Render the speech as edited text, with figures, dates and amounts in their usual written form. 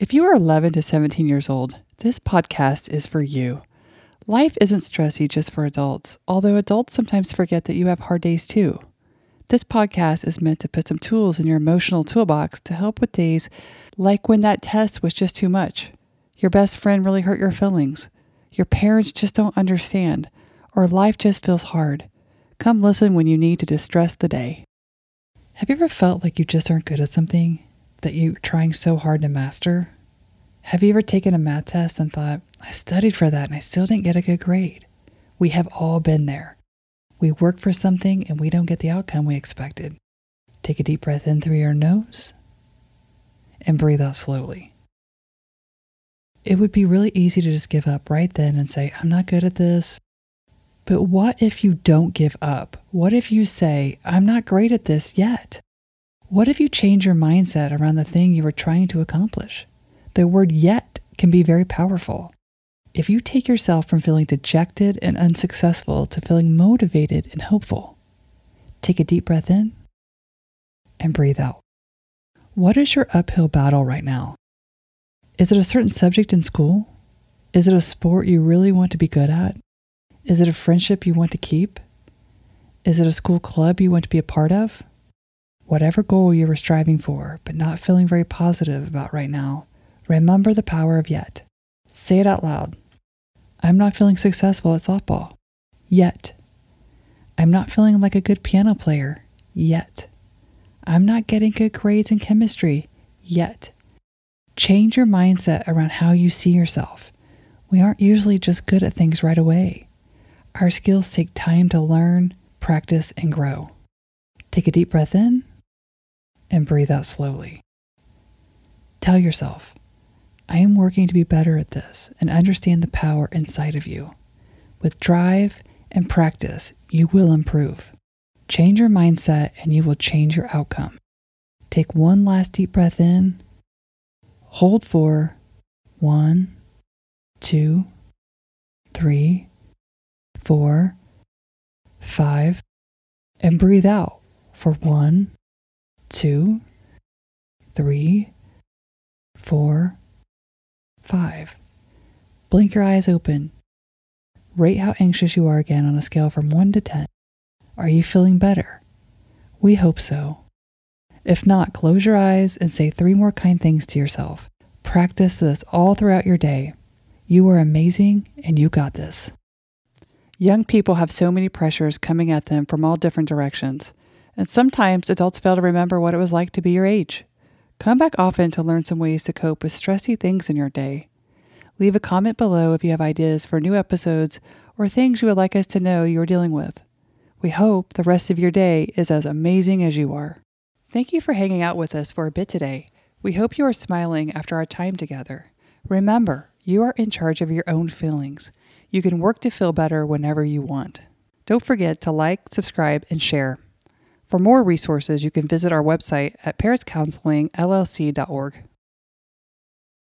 If you are 11 to 17 years old, this podcast is for you. Life isn't stressy just for adults, although adults sometimes forget that you have hard days too. This podcast is meant to put some tools in your emotional toolbox to help with days like when that test was just too much. Your best friend really hurt your feelings. Your parents just don't understand, or life just feels hard. Come listen when you need to distress the day. Have you ever felt like you just aren't good at something that you're trying so hard to master? Have you ever taken a math test and thought, I studied for that and I still didn't get a good grade? We have all been there. We work for something and we don't get the outcome we expected. Take a deep breath in through your nose and breathe out slowly. It would be really easy to just give up right then and say, I'm not good at this. But what if you don't give up? What if you say, I'm not great at this yet? What if you change your mindset around the thing you were trying to accomplish? The word yet can be very powerful. If you take yourself from feeling dejected and unsuccessful to feeling motivated and hopeful, take a deep breath in and breathe out. What is your uphill battle right now? Is it a certain subject in school? Is it a sport you really want to be good at? Is it a friendship you want to keep? Is it a school club you want to be a part of? Whatever goal you were striving for, but not feeling very positive about right now, remember the power of yet. Say it out loud. I'm not feeling successful at softball. Yet. I'm not feeling like a good piano player. Yet. I'm not getting good grades in chemistry. Yet. Change your mindset around how you see yourself. We aren't usually just good at things right away. Our skills take time to learn, practice, and grow. Take a deep breath in and breathe out slowly. Tell yourself, I am working to be better at this and understand the power inside of you. With drive and practice, you will improve. Change your mindset and you will change your outcome. Take one last deep breath in. Hold for 1, 2, 3, 4, 5, and breathe out for 1, 2, 3, 4, 5. Blink your eyes open. Rate how anxious you are again on a scale from 1 to 10. Are you feeling better? We hope so. If not, close your eyes and say 3 more kind things to yourself. Practice this all throughout your day. You are amazing and you got this. Young people have so many pressures coming at them from all different directions. And sometimes adults fail to remember what it was like to be your age. Come back often to learn some ways to cope with stressy things in your day. Leave a comment below if you have ideas for new episodes or things you would like us to know you're dealing with. We hope the rest of your day is as amazing as you are. Thank you for hanging out with us for a bit today. We hope you are smiling after our time together. Remember, you are in charge of your own feelings. You can work to feel better whenever you want. Don't forget to like, subscribe, and share. For more resources, you can visit our website at pariscounselingllc.org.